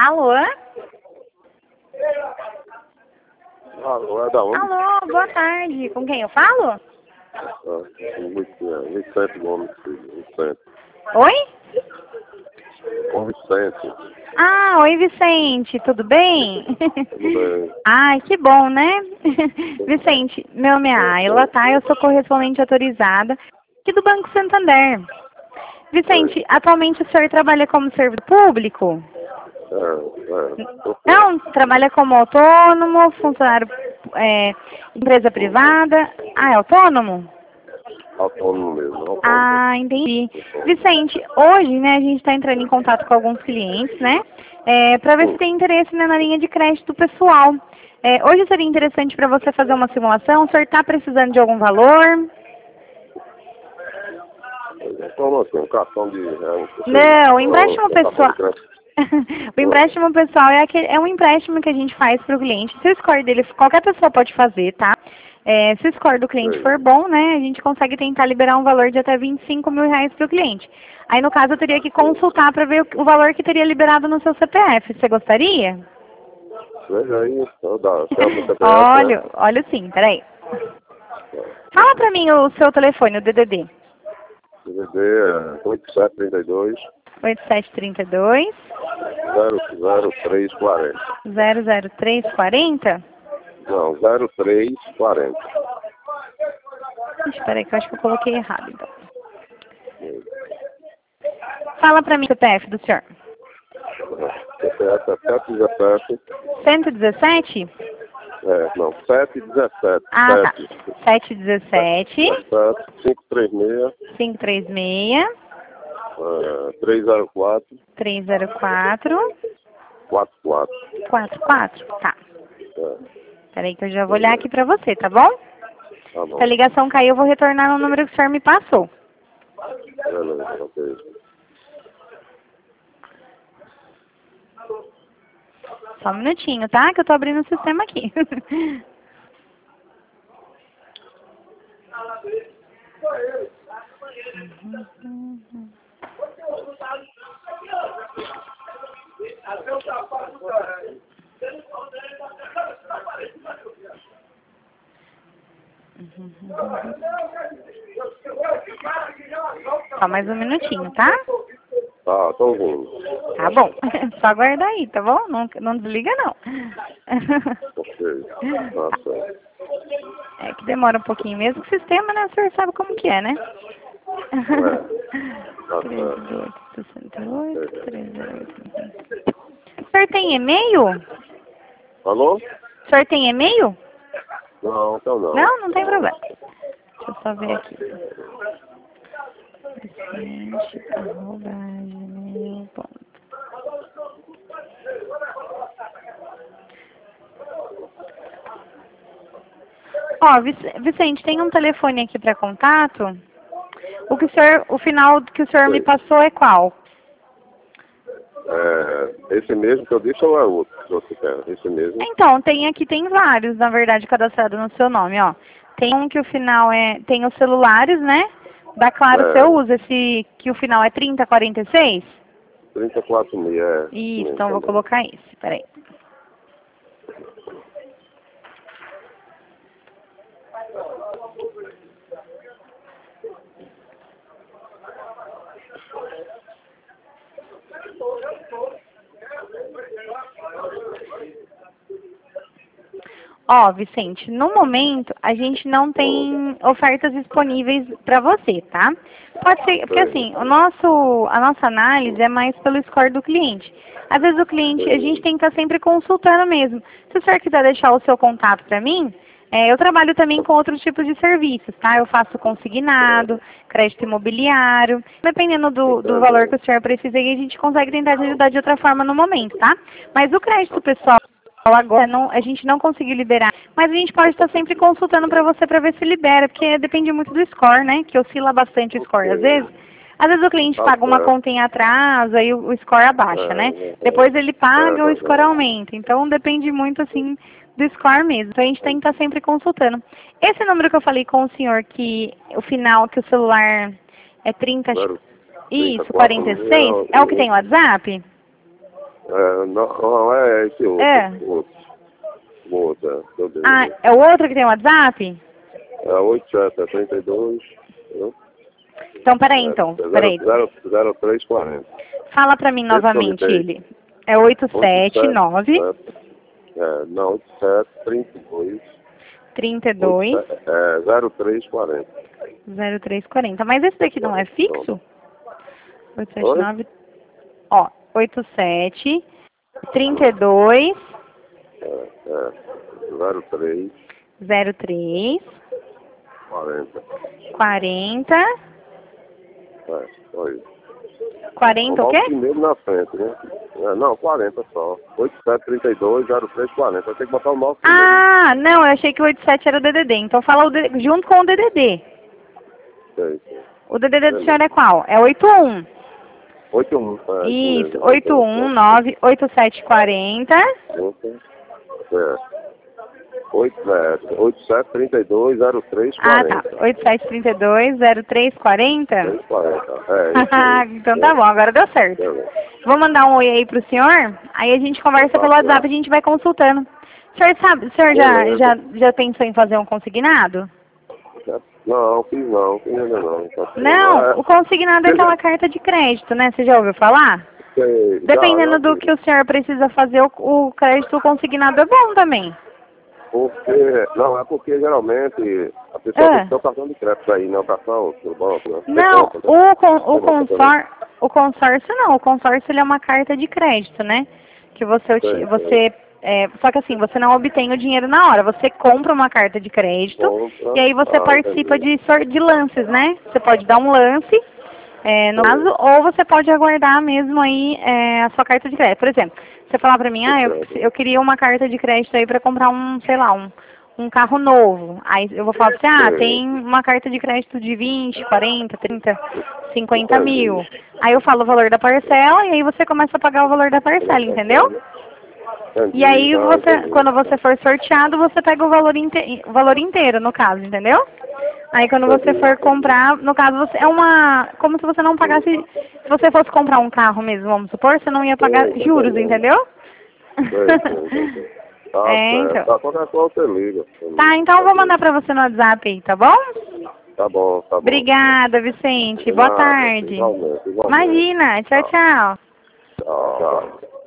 Alô? Alô, é da onde? Alô, boa tarde. Com quem eu falo? Vicente Gomes, Vicente. Oi? Com Vicente. Ah, oi Vicente, tudo bem? Tudo bem? Ai, que bom, né? Vicente, meu nome é Ayla, tá? Eu sou correspondente autorizada aqui do Banco Santander. Vicente, atualmente o senhor trabalha como servidor público? Não, trabalha como autônomo, funcionário, empresa privada. Ah, é autônomo? Autônomo mesmo, autônomo. Ah, entendi. Vicente, hoje, né, a gente está entrando em contato com alguns clientes, né, para ver se tem interesse, né, na linha de crédito pessoal. Hoje seria interessante para você fazer uma simulação. O senhor está precisando de algum valor? Como assim? Um cartão de... Não, o empréstimo pessoal... O empréstimo pessoal é um empréstimo que a gente faz para o cliente. Se o score dele, qualquer pessoa pode fazer, tá? Se o score do cliente for bom, né, a gente consegue tentar liberar um valor de até R$ 25.000 para o cliente. Aí, no caso, eu teria que consultar para ver o valor que teria liberado no seu CPF. Você gostaria? Veja aí, dá CPF, Olha sim, peraí. Fala para mim o seu telefone, o DDD. DDD é 8732 8732 00340. 00340? Não, 0340. Espera aí que eu acho que eu coloquei errado, então. Fala pra mim o CPF do senhor. CPF é 717. 117? Não, 717. Ah, tá. 717. 536. 536. 304. 304. 44. 44? Tá. Peraí que eu já vou olhar aqui pra você, tá bom? Tá bom. Se a ligação cair, eu vou retornar no número que o senhor me passou. Beleza, ok. Só um minutinho, tá? Que eu tô abrindo o sistema aqui. Só mais um minutinho, tá? Tá, tô ouvindo. Tá bom. Só aguardar aí, tá bom? Não desliga, não. Ok. Tá certo. É que demora um pouquinho mesmo. O sistema, né? O senhor sabe como que é, né? Tá 3868, 308. O senhor tem e-mail? Alô? O senhor tem e-mail? Não, então não. Não tem problema. Deixa eu só ver aqui. Vicente@gmail.com. Ó, Vicente, tem um telefone aqui para contato. O final que o senhor me passou é qual? Esse mesmo que eu disse ou é outro? Você quer? Esse mesmo? Então, tem vários, na verdade, cadastrados no seu nome, ó. Tem um que o final tem os celulares, né? Da Claro, você usa esse que o final é 3046? 346, Isso, então eu vou colocar esse, peraí. Ó, Vicente, no momento a gente não tem ofertas disponíveis para você, tá? Pode ser, porque assim, a nossa análise é mais pelo score do cliente. Às vezes o cliente, a gente tem que estar sempre consultando mesmo. Se o senhor quiser deixar o seu contato para mim, eu trabalho também com outros tipos de serviços, tá? Eu faço consignado, crédito imobiliário. Dependendo do valor que o senhor precisa, aí a gente consegue tentar te ajudar de outra forma no momento, tá? Mas o crédito pessoal, agora a gente não conseguiu liberar, mas a gente pode estar sempre consultando para você para ver se libera, porque depende muito do score, né? Que oscila bastante o score às vezes. Às vezes o cliente paga uma conta em atraso, aí o score abaixa, né? Depois ele paga, o score aumenta. Então depende muito assim do score mesmo. Então a gente tem que estar sempre consultando. Esse número que eu falei com o senhor, que o final, que o celular é 30, isso, 46, é o que tem o WhatsApp? Não, é esse outro. É. O outro, Ah, é o outro que tem o WhatsApp? É 8732. Então, peraí, então. Peraí. 0340. Fala pra mim novamente ele. É 879... Não, 8732. 32... 0340. 0340. Mas esse daqui não é fixo? 879... Ó, 87... 32... 03... 03... 40. 40... Foi. 40 o quê? Primeiro na frente, né? Não, 40 só. 8732 0340. Vai ter que botar o nosso primeiro. Ah, não, eu achei que o 87 era o DDD. Então fala junto com o DDD. Sei. O DDD do senhor é qual? É 81. 81. Isso, 819 8740. 8732 0340. Ah, tá. 8732 0340? 340. Então tá bom, agora deu certo. Vou mandar um oi aí pro senhor, aí a gente conversa pelo WhatsApp, a gente vai consultando. O senhor sabe, o senhor já pensou em fazer um consignado? Não, fiz ainda não. Não, o consignado é aquela carta de crédito, né? Você já ouviu falar? Dependendo do que o senhor precisa fazer, o crédito consignado é bom também. É porque geralmente a pessoa tem que ter o cartão de crédito aí, não o cartão do banco, né? Não, o consórcio não. O consórcio ele é uma carta de crédito, né? Que você só que assim, você não obtém o dinheiro na hora. Você compra uma carta de crédito e aí você participa de lances, né? Você pode dar um lance, no caso, ou você pode aguardar mesmo aí a sua carta de crédito. Por exemplo, você falar pra mim, eu queria uma carta de crédito aí pra comprar um carro novo. Aí eu vou falar pra você, tem uma carta de crédito de 20, 40, 30, 50 mil. Aí eu falo o valor da parcela e aí você começa a pagar o valor da parcela, entendeu? E aí quando você for sorteado, você pega o valor inteiro, no caso, entendeu? Aí quando você for comprar, no caso, como se você não pagasse, se você fosse comprar um carro mesmo, vamos supor, você não ia pagar juros, entendeu? Então. Tá, qualquer coisa você liga. Tá, então eu vou mandar pra você no WhatsApp aí, tá bom? Tá bom. Obrigada, Vicente. Boa tarde. Igualmente. Imagina. Tchau, tchau. Tchau.